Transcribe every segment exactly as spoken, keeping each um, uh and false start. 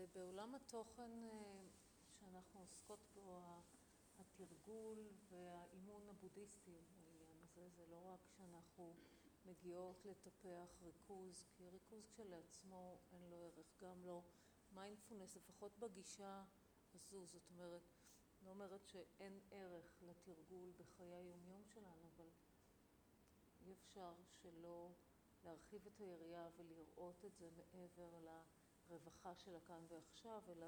בעולם התוכן שאנחנו עוסקות בו, התרגול והאימון הבודהיסטי בעניין הזה, זה לא רק שאנחנו מגיעות לטפח ריכוז, כי ריכוז כשלעצמו אין לו ערך, גם לא מיינדפולנס, לפחות בגישה הזו, זאת אומרת, לא אומרת שאין ערך לתרגול בחיי היומיום שלנו, אבל אי אפשר שלא להרחיב את היריעה ולראות את זה מעבר לרווחה של הכאן ועכשיו, אלא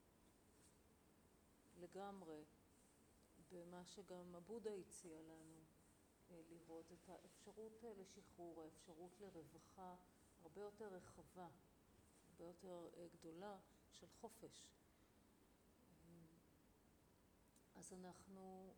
לגמרי במה שגם הבודה הציע לנו, לראות את האפשרות לשחרור, האפשרות לרווחה הרבה יותר רחבה, הרבה יותר גדולה של חופש. אז אנחנו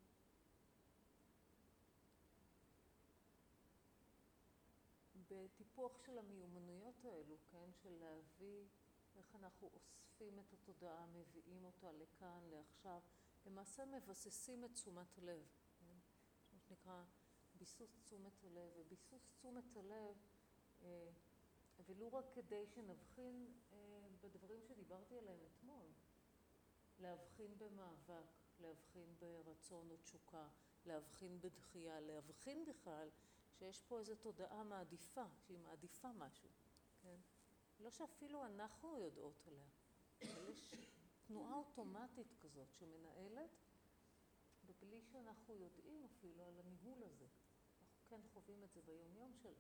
בטיפוח של המיומנויות האלו, כן, של להביא איך אנחנו אוספים את התודעה, מביאים אותה לכאן, לעכשיו, למעשה מבססים את תשומת הלב, כן? מה שנקרא ביסוס תשומת הלב, וביסוס תשומת הלב, ולא רק כדי שנבחין בדברים שדיברתי עליהם אתמול, להבחין במאבק, להבחין ברצון או תשוקה, להבחין בדחייה, להבחין בכלל שיש פה איזו תודעה מעדיפה, שהיא מעדיפה משהו, כן? לא שאפילו אנחנו יודעות עליה, אבל יש תנועה אוטומטית כזאת שמנהלת, ובלי שאנחנו יודעים אפילו על הניהול הזה. אנחנו כן חווים את זה ביומיום שלנו.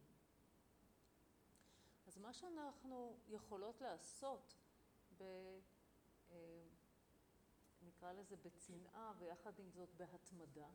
אז מה שאנחנו יכולות לעשות, ב, נקרא לזה בצנעה ויחד עם זאת בהתמדה,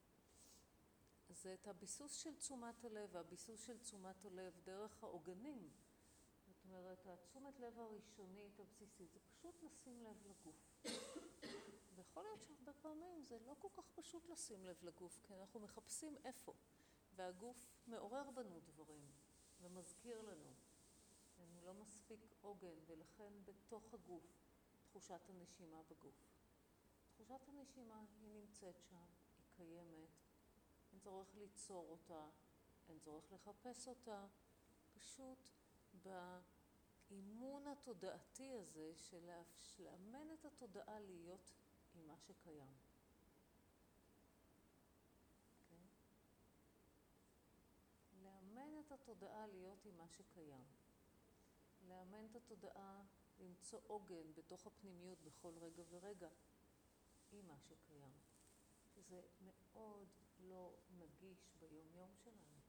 זה את הביסוס של תשומת הלב, והביסוס של תשומת הלב דרך העוגנים. זאת אומרת, התשומת לב הראשונית, הבסיסית, זה פשוט לשים לב לגוף. ויכול להיות שהרבה פעמים זה לא כל כך פשוט לשים לב לגוף, כי אנחנו מחפשים איפה. והגוף מעורר בנו דברים, ומזכיר לנו. הוא לא מספיק עוגן, ולכן בתוך הגוף, תחושת הנשימה בגוף. תחושת הנשימה היא נמצאת שם, היא קיימת. אין צורך ליצור אותה, אין צורך לחפש אותה, פשוט באימון התודעתי הזה של לאמן את התודעה להיות עם מה שקיים. Okay? לאמן את התודעה להיות עם מה שקיים. לאמן את התודעה למצוא עוגן בתוך הפנימיות בכל רגע ורגע עם מה שקיים. שזה מאוד לא נגיש ביום-יום שלנו.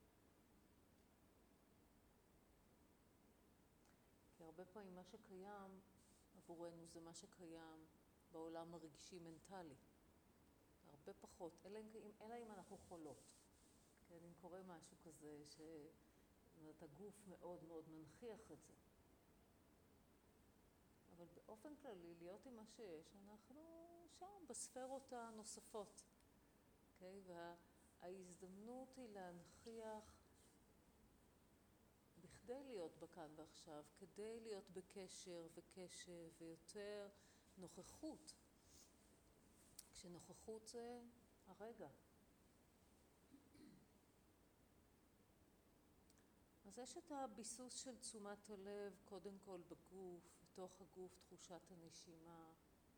כי הרבה פעמים מה שקיים עבורנו זה מה שקיים בעולם הרגשי-מנטלי. הרבה פחות, אלא אם, אלא אם אנחנו חולות. כן, אם קורה משהו כזה שאת הגוף מאוד מאוד מנכיח את זה. אבל באופן כללי, להיות עם מה שיש, אנחנו שם בספרות הנוספות. Okay? וההזדמנות היא להנכיח בכדי להיות בכאן ועכשיו, כדי להיות בקשר וקשב ויותר נוכחות. כשנוכחות זה הרגע. אז יש את הביסוס של תשומת הלב, קודם כל בגוף, בתוך הגוף תחושת הנשימה,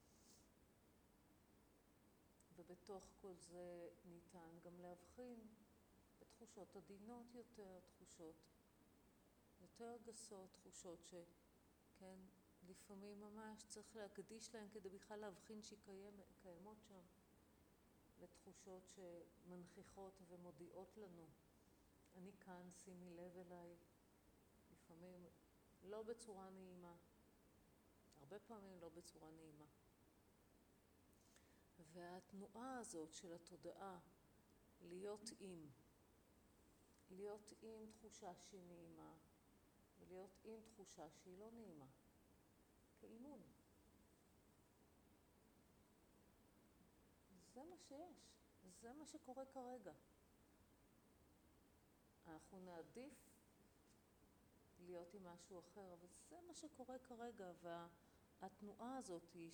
ובתוך כל זה ניתן גם להבחין בתחושות עדינות יותר, תחושות יותר גסות, תחושות שכן, לפעמים ממש צריך להקדיש להן כדי בכלל להבחין שהיא קיימות שם, לתחושות שמנכיחות ומודיעות לנו. אני כאן, שימי לב אליי, לפעמים לא בצורה נעימה, הרבה פעמים לא בצורה נעימה. והתנועה הזאת של התודעה, להיות עם, להיות עם תחושה שהיא נעימה, ולהיות עם תחושה שהיא לא נעימה, כאימון. זה מה שיש, זה מה שקורה כרגע. אנחנו נעדיף להיות עם משהו אחר, אבל זה מה שקורה כרגע, והתנועה הזאת היא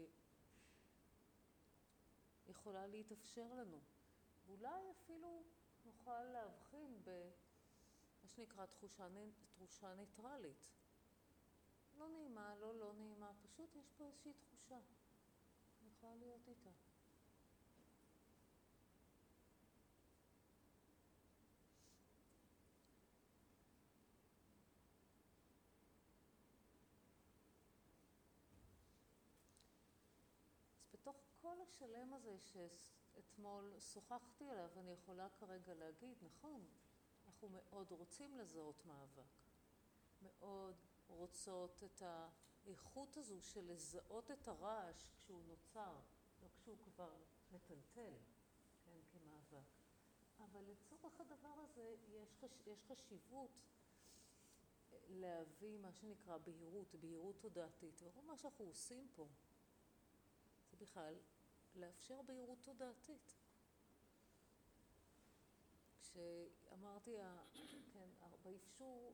שיכולה להתאפשר לנו. ואולי אפילו נוכל להבחין במה שנקרא תחושה, תחושה ניטרלית. לא נעימה, לא לא נעימה, פשוט יש פה איזושהי תחושה. אני יכולה להיות איתה. אז בתוך כל השלם הזה שאתמול שוחחתי עליו, אני יכולה כרגע להגיד, נכון, אנחנו מאוד רוצים לזהות מאבק. מאוד רוצות את האיכות הזו של לזהות את הרעש כשהוא נוצר, לא כשהוא כבר מטלטל, כן, כמאבק. אבל לצורך הדבר הזה יש, חש... יש חשיבות להביא מה שנקרא בהירות, בהירות תודעתית. ורוב מה שאנחנו עושים פה זה בכלל לאפשר בהירות תודעתית. כשאמרתי, כן, באפשור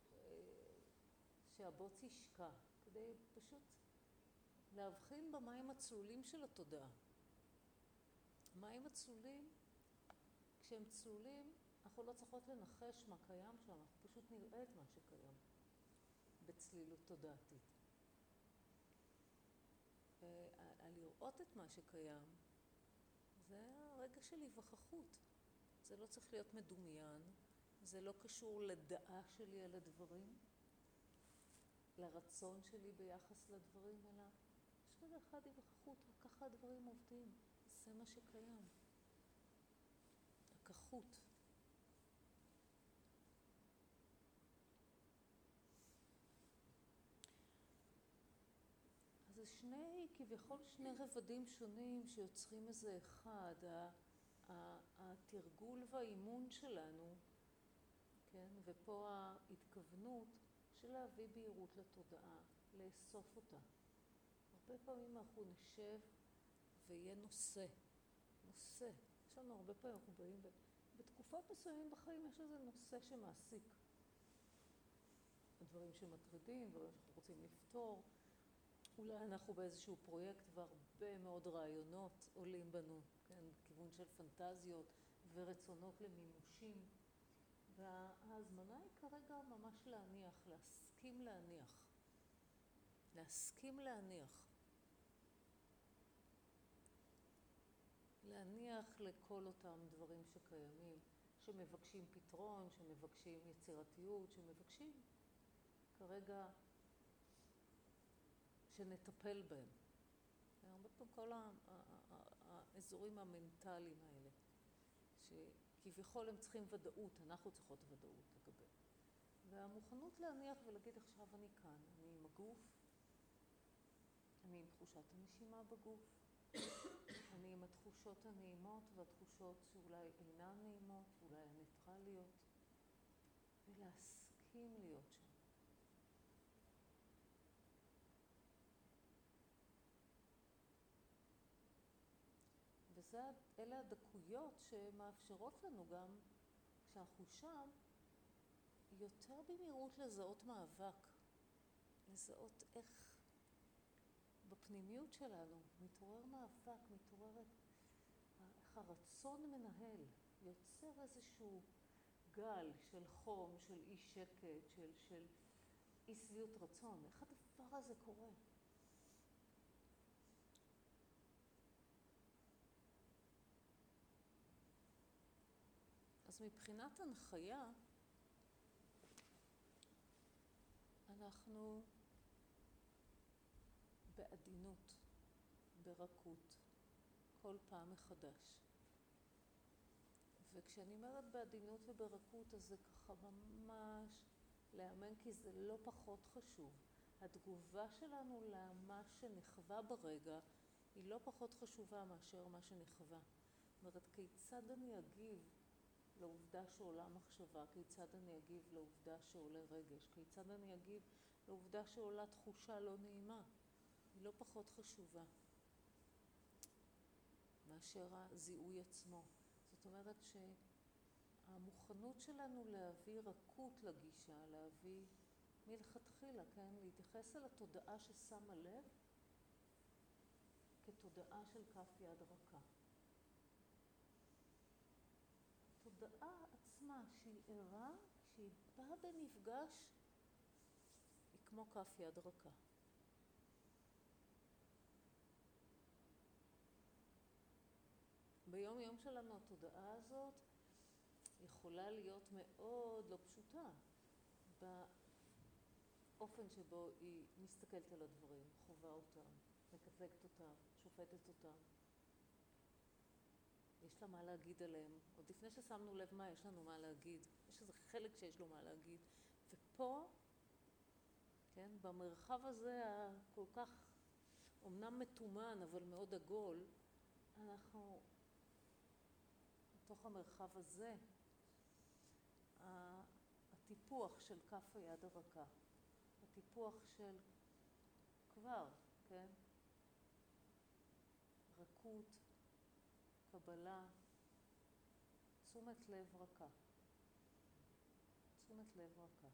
שהבוץ ישקע, כדי פשוט להבחין במים הצלולים של התודעה. מים הצלולים, כשהם צלולים, אנחנו לא צריכות לנחש מה קיים שם, אנחנו פשוט נראה את מה שקיים בצלילות תודעתית. לראות את מה שקיים, זה הרגע של היווכחות. זה לא צריך להיות מדומיין, זה לא קשור לדעה שלי על הדברים, לרצון שלי ביחס לדברים, אלא יש רגע אחד היווכחות, רק ככה הדברים עובדים, זה מה שקיים. הכחות. אז זה שני, כביכול שני רבדים שונים שיוצרים איזה אחד, התרגול והאימון שלנו, כן? ופה ההתכוונות של להביא בהירות לתודעה, לאסוף אותה. הרבה פעמים אנחנו נשב ויהיה נושא, נושא. יש לנו הרבה פעמים, אנחנו באים, בתקופות מסוימים בחיים יש איזה נושא שמעסיק. הדברים שמטרידים, דברים שאנחנו רוצים לפתור. אולי אנחנו באיזשהו פרויקט והרבה מאוד רעיונות עולים בנו, כן? בכיוון של פנטזיות ורצונות למימושים. וההזמנה היא כרגע ממש להניח, להסכים להניח. להסכים להניח. להניח לכל אותם דברים שקיימים, שמבקשים פתרון, שמבקשים יצירתיות, שמבקשים כרגע שנטפל בהם. הרבה פעמים כל האזורים המנטליים האלה, שכביכול הם צריכים ודאות, אנחנו צריכות ודאות לגבי. והמוכנות להניח ולהגיד עכשיו אני כאן, אני עם הגוף, אני עם תחושת הנשימה בגוף, אני עם התחושות הנעימות והתחושות שאולי אינן נעימות, אולי הניטרליות, ולהסכים להיות שם. ואלה הדקויות שמאפשרות לנו גם, כשאנחנו שם, יותר במהירות לזהות מאבק. לזהות איך בפנימיות שלנו מתעורר מאבק, מתעוררת, איך הרצון מנהל, יוצר איזשהו גל של חום, של אי שקט, של, של אי שביעות רצון. איך הדבר הזה קורה? אז מבחינת הנחיה, אנחנו בעדינות, ברכות, כל פעם מחדש. וכשאני אומרת בעדינות וברכות, אז זה ככה ממש לאמן, כי זה לא פחות חשוב. התגובה שלנו למה שנחווה ברגע היא לא פחות חשובה מאשר מה שנחווה. זאת אומרת, כיצד אני אגיב לעובדה שעולה מחשבה, כיצד אני אגיב לעובדה שעולה רגש, כיצד אני אגיב לעובדה שעולה תחושה לא נעימה. היא לא פחות חשובה מאשר הזיהוי עצמו. זאת אומרת שהמוכנות שלנו להביא רכות לגישה, להביא מלכתחילה, כן? להתייחס אל התודעה ששמה לב כתודעה של כף יד רכה. התודעה עצמה שהיא ערה, שהיא באה במפגש, היא כמו כף יד רכה. ביום יום שלנו התודעה הזאת יכולה להיות מאוד לא פשוטה באופן שבו היא מסתכלת על הדברים, חווה אותם, מקטלגת אותם, שופטת אותם. יש לה מה להגיד עליהם. עוד לפני ששמנו לב מה יש לנו מה להגיד. יש איזה חלק שיש לו מה להגיד. ופה, כן, במרחב הזה הכל כך, אומנם מתומן אבל מאוד עגול, אנחנו, בתוך המרחב הזה, הטיפוח של כף היד הרכה, הטיפוח של כבר, כן, רכות, קבלה, תשומת לב רכה. תשומת לב רכה.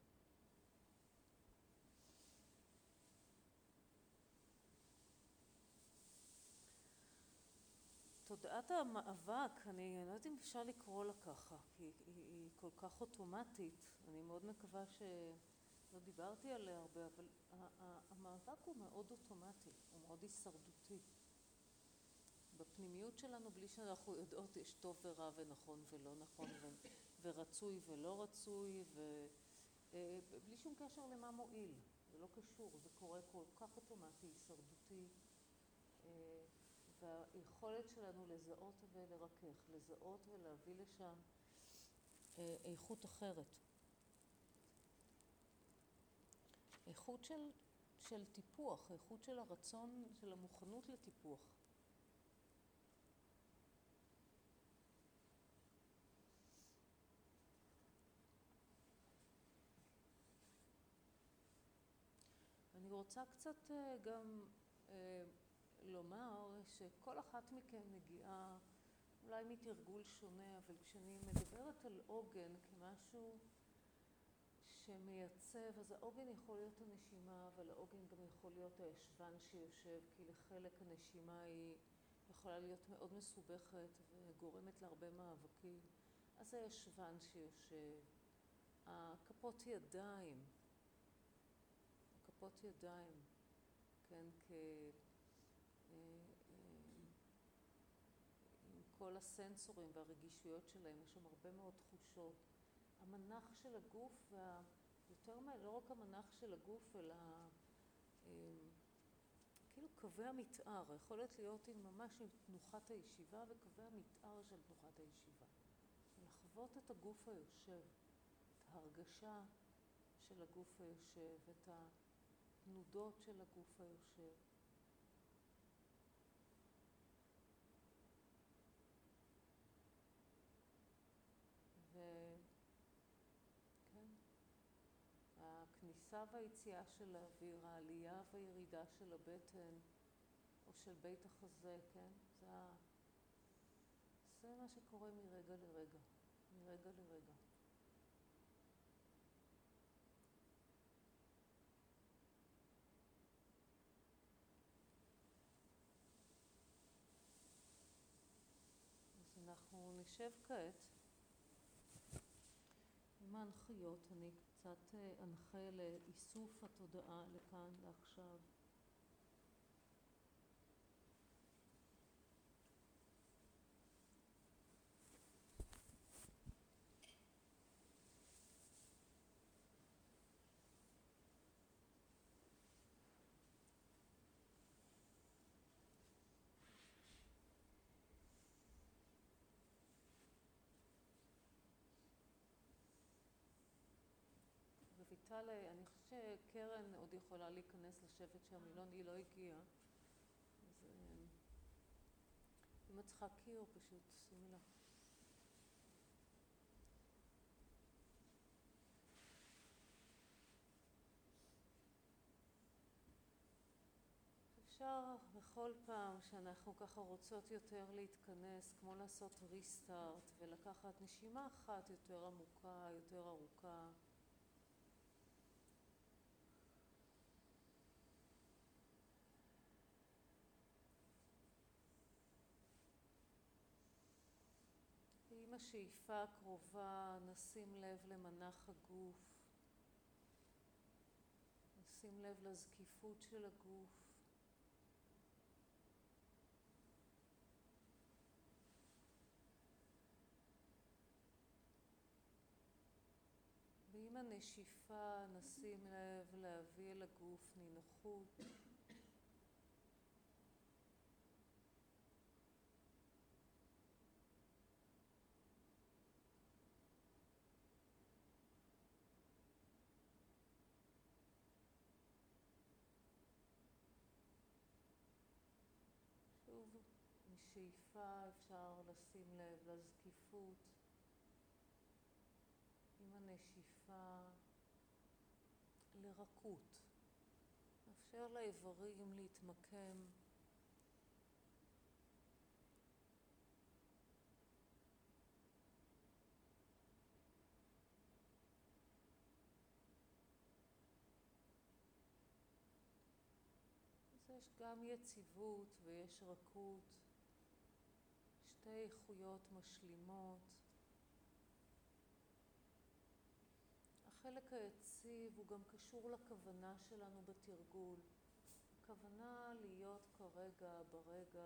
תודעת המאבק, אני לא יודעת אם אפשר לקרוא לה ככה, כי היא, היא, היא כל כך אוטומטית. אני מאוד מקווה שלא דיברתי עליה הרבה, אבל המאבק הוא מאוד אוטומטי, הוא מאוד הישרדותי. בפנימיות שלנו, בלי שאנחנו יודעות, יש טוב ורע ונכון ולא נכון, ו- ורצוי ולא רצוי, ובלי שום קשר למה מועיל. זה לא קשור, זה קורה כל כך אוטומטי, הישרדותי. והיכולת שלנו לזהות ולרכך, לזהות ולהביא לשם איכות אחרת. איכות של, של טיפוח, איכות של הרצון, של המוכנות לטיפוח. אני רוצה קצת גם לומר שכל אחת מכן מגיעה אולי מתרגול שונה, אבל כשאני מדברת על עוגן כמשהו שמייצב, אז העוגן יכול להיות הנשימה, אבל העוגן גם יכול להיות הישבן שיושב, כי לחלק הנשימה היא יכולה להיות מאוד מסובכת וגורמת להרבה מאבקים. אז הישבן שיושב, הכפות ידיים, הכפות ידיים, כן, כ... עם כל הסנסורים והרגישויות שלהם, יש שם הרבה מאוד תחושות. המנח של הגוף, וה... יותר מה... לא רק המנח של הגוף, אלא כאילו קווי המתאר, יכולת להיות עם ממש עם תנוחת הישיבה וקווי המתאר של תנוחת הישיבה. לחוות את הגוף היושב, את ההרגשה של הגוף היושב, את התנודות של הגוף היושב. וכן, הכניסה והיציאה של האוויר, העלייה והירידה של הבטן או של בית החזה, כן? זה, ה... זה מה שקורה מרגע לרגע, מרגע לרגע. אז אנחנו נשב כעת עם ההנחיות. אני קצת אנחה לאיסוף התודעה לכאן, לעכשיו. רויטל, אני חושבת שקרן עוד יכולה להיכנס לשבת שם, היא לא, היא לא הגיעה. אז אם את צריכה קיר, פשוט שימי לה. אפשר בכל פעם שאנחנו ככה רוצות יותר להתכנס, כמו לעשות ריסטארט ולקחת נשימה אחת יותר עמוקה, יותר ארוכה. עם השאיפה הקרובה נשים לב למנח הגוף. לשים לב לזקיפות של הגוף. ועם הנשיפה נשים לב להביא אל הגוף נינוחות. שוב, משאיפה אפשר לשים לב לזקיפות. עם הנשיפה לרכות. מאפשר לאיברים להתמקם. אז יש גם יציבות ויש רכות. שתי איכויות משלימות. החלק היציב הוא גם קשור לכוונה שלנו בתרגול. הכוונה להיות כרגע, ברגע.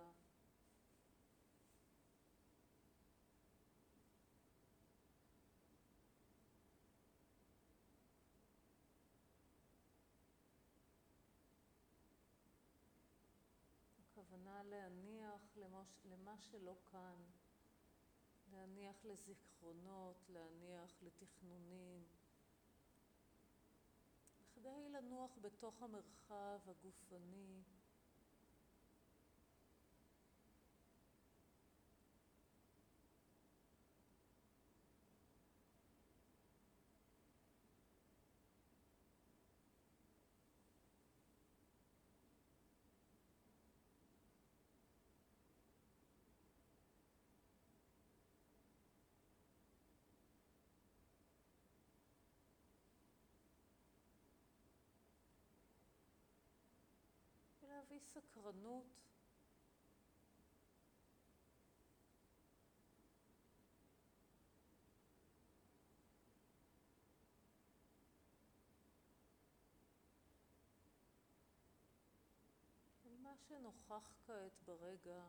הכוונה להניח למה שלא כאן. להניח לזיכרונות, להניח לתכנונים. כדי לנוח בתוך המרחב הגופני. ולהביא סקרנות. על מה שנוכח כעת ברגע.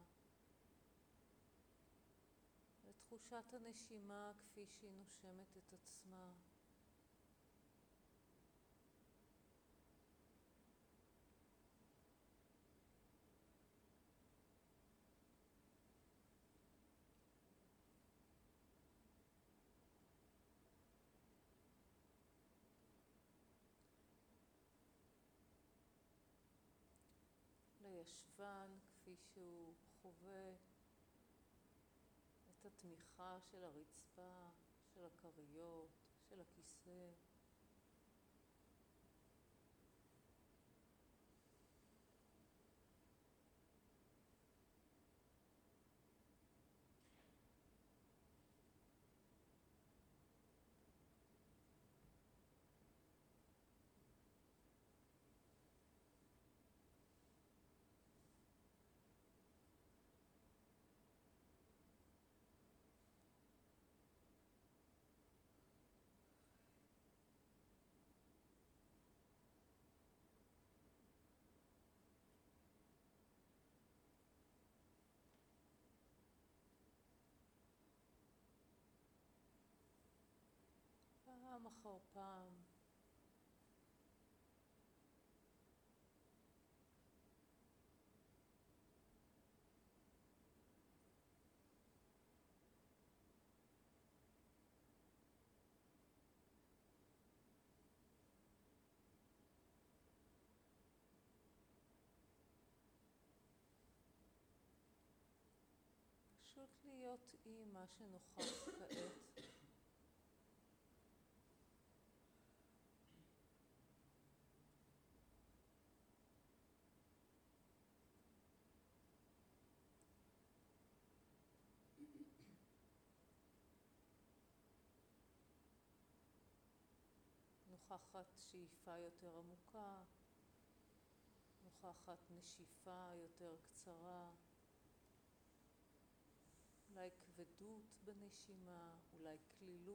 ותחושת הנשימה כפי שהיא נושמת את עצמה. לישבן כפי שהוא חווה את התמיכה של הרצפה, של הכריות, של הכיסא. פעם אחר פעם. פשוט להיות עם מה שנוכח כעת. נוכחת שאיפה יותר עמוקה, נוכחת נשיפה יותר קצרה, אולי כבדות בנשימה, אולי כלילות. כלילות בנשימה.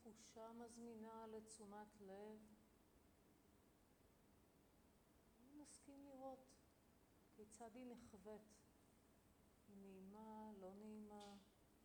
תחושה מזמינה לתשומת לב. נסכים לראות כיצד היא נחוות. היא נעימה, לא נעימה.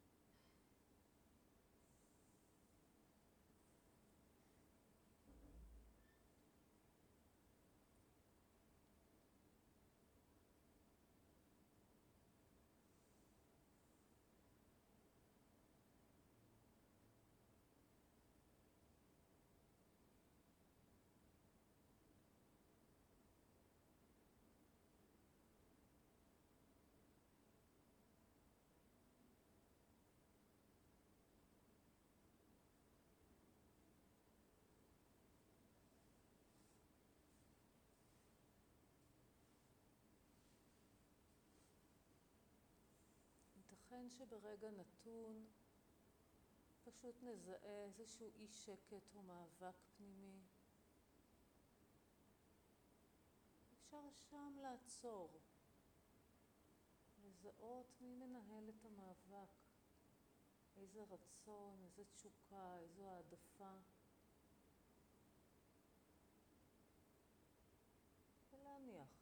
ייתכן שברגע נתון פשוט נזהה איזשהו אי שקט או מאבק פנימי. אפשר שם לעצור, לזהות מי מנהל את המאבק, איזה רצון, איזה תשוקה, איזו העדפה, ולהניח.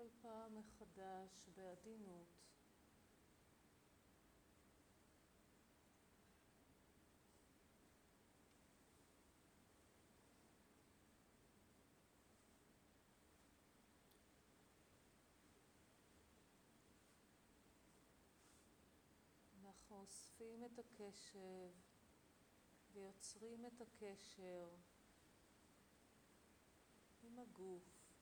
כל פעם מחדש בעדינות. אנחנו אוספים את הקשב ויוצרים את הקשר עם הגוף.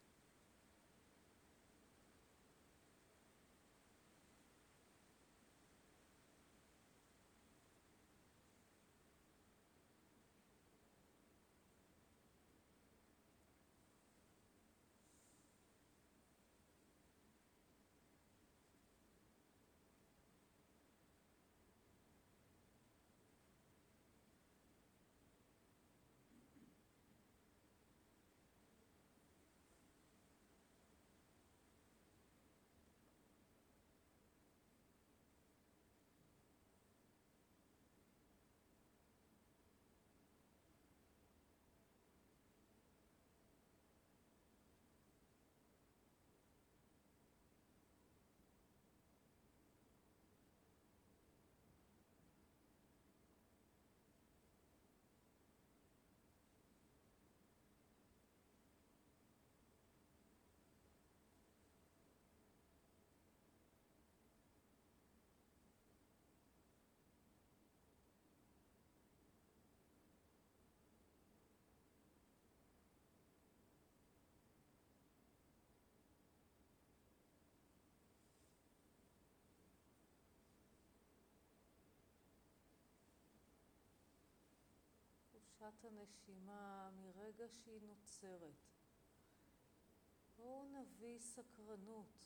תחושת הנשימה מרגע שהיא נוצרת. בואו נביא סקרנות.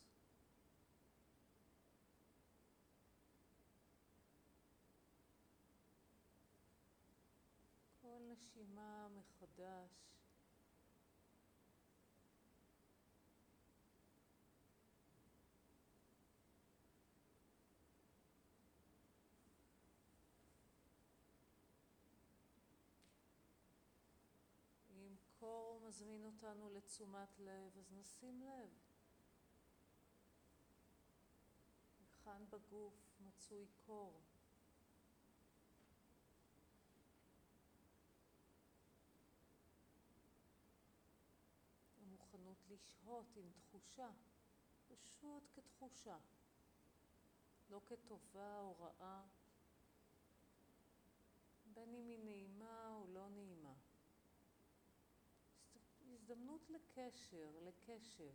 כל נשימה מחדש. אם קור מזמין אותנו לתשומת לב, אז נשים לב. היכן בגוף מצוי קור? המוכנות לשהות עם תחושה, פשוט כתחושה, לא כטובה או רעה, בין אם היא נעימה או לא נעימה. הזדמנות לקשר, לקשב.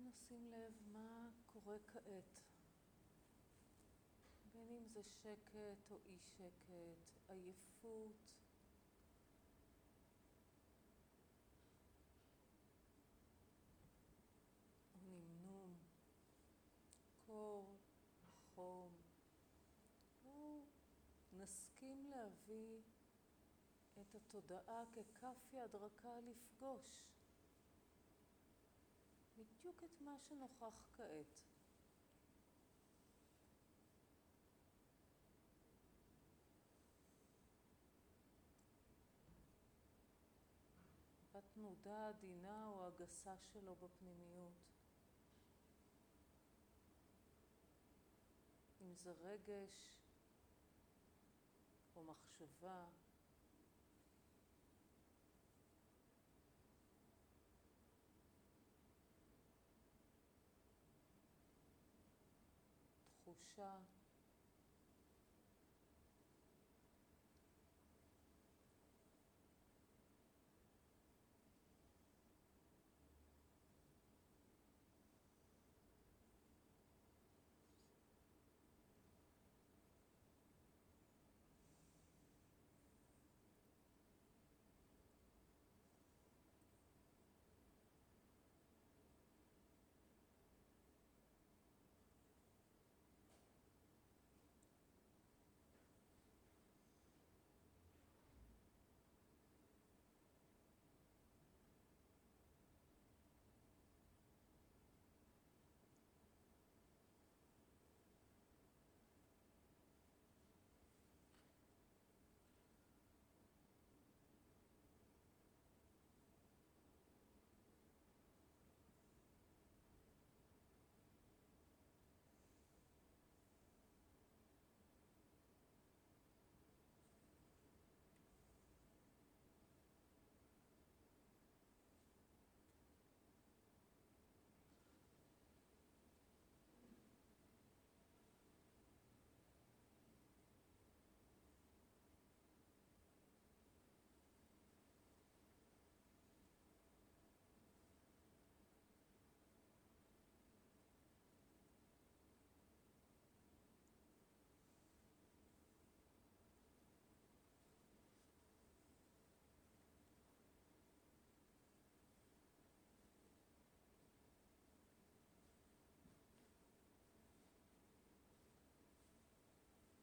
נשים לב מה קורה כעת. בין אם זה שקט או אי שקט, עייפות, או נמנום, קור, חום. בואו נסכים להביא את התודעה ככף יד רכה לפגוש בדיוק את מה שנוכח כעת. בתנודה העדינה או הגסה שלו בפנימיות. אם זה רגש או מחשבה. תחושה.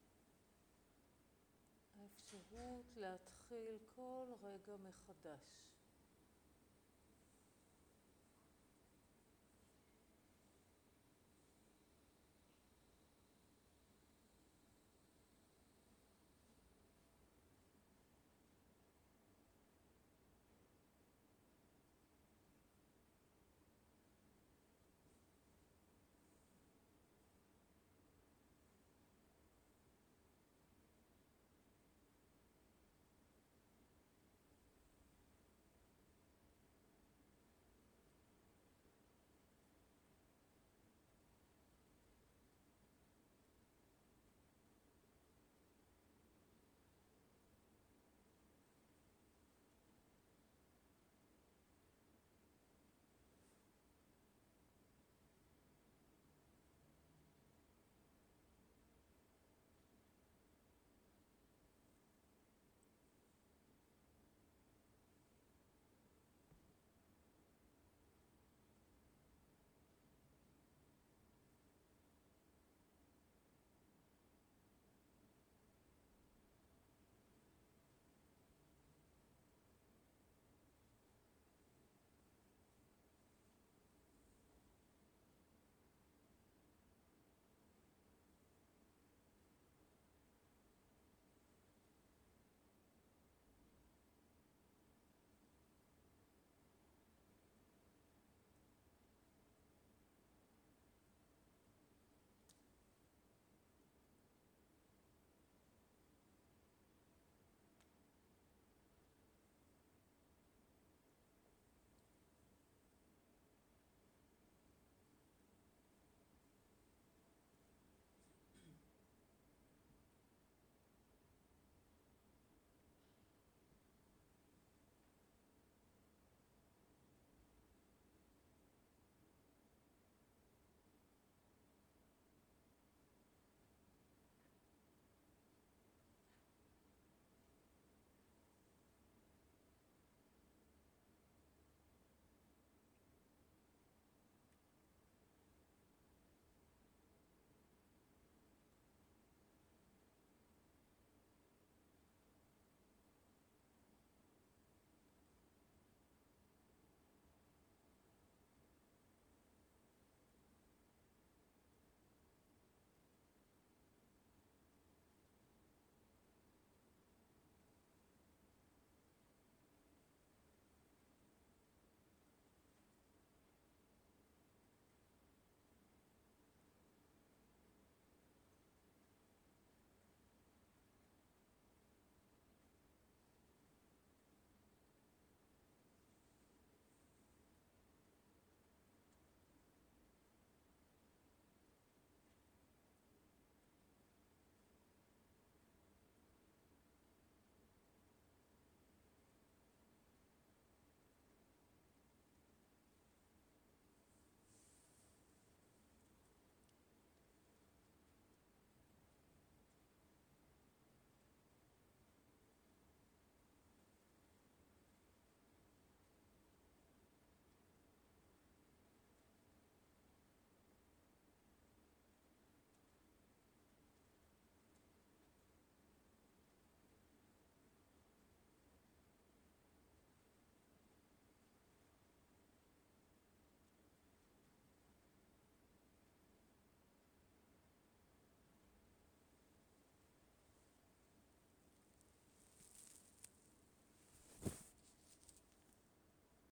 האפשרות להתחיל כל רגע מחדש.